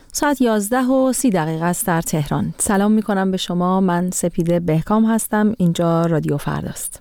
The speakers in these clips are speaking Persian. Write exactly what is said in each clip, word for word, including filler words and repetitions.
ساعت یازده و سی دقیقه است در تهران. سلام می کنم به شما. من سپیده بهکام هستم. اینجا رادیو فرداست.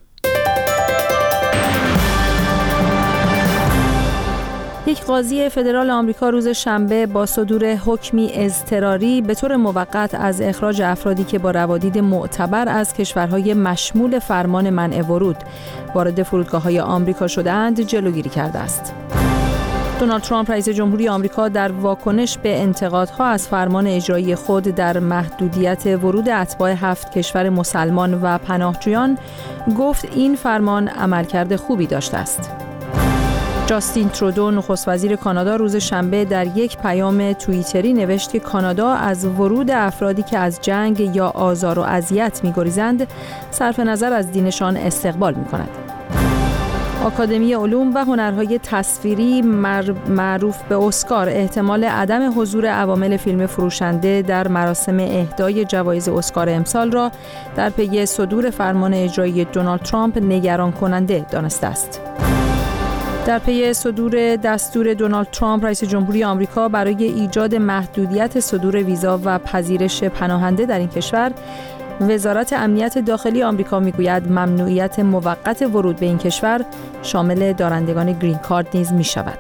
یک قاضی فدرال آمریکا روز شنبه با صدور حکمی اضطراری به طور موقت از اخراج افرادی که با روادید معتبر از کشورهای مشمول فرمان منع ورود وارد فرودگاه‌های آمریکا شده‌اند جلوگیری کرده است. دونالد ترامپ رئیس جمهوری آمریکا در واکنش به انتقادها از فرمان اجرایی خود در محدودیت ورود اتباع هفت کشور مسلمان و پناهجویان گفت این فرمان عملکرد خوبی داشته است. جاستین ترودو نخست وزیر کانادا روز شنبه در یک پیام توییتری نوشت که کانادا از ورود افرادی که از جنگ یا آزار و اذیت می‌گریزند صرف نظر از دینشان استقبال می‌کند. آکادمی علوم و هنرهای تصویری معروف به اسکار احتمال عدم حضور عوامل فیلم فروشنده در مراسم اهدای جوایز اسکار امسال را در پی صدور فرمان اجرایی دونالد ترامپ نگران کننده دانسته است. در پی صدور دستور دونالد ترامپ رئیس جمهوری آمریکا برای ایجاد محدودیت صدور ویزا و پذیرش پناهنده در این کشور، وزارت امنیت داخلی آمریکا میگوید ممنوعیت موقت ورود به این کشور شامل دارندگان گرین کارت نیز می شود.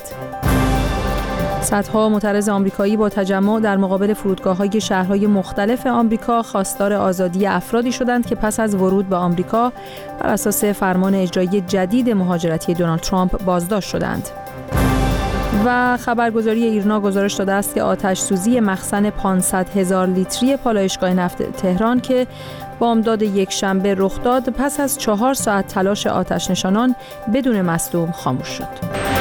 صدها معترض آمریکایی با تجمع در مقابل فرودگاه‌های شهرهای مختلف آمریکا خواستار آزادی افرادی شدند که پس از ورود به آمریکا بر اساس فرمان اجرایی جدید مهاجرتی دونالد ترامپ بازداشت شدند. و خبرگزاری ایرنا گزارش داده است که آتش سوزی مخزن پانصد هزار لیتری پالایشگاه نفت تهران که بامداد یک شنبه رخ داد پس از چهار ساعت تلاش آتش نشانان بدون مصدوم خاموش شد.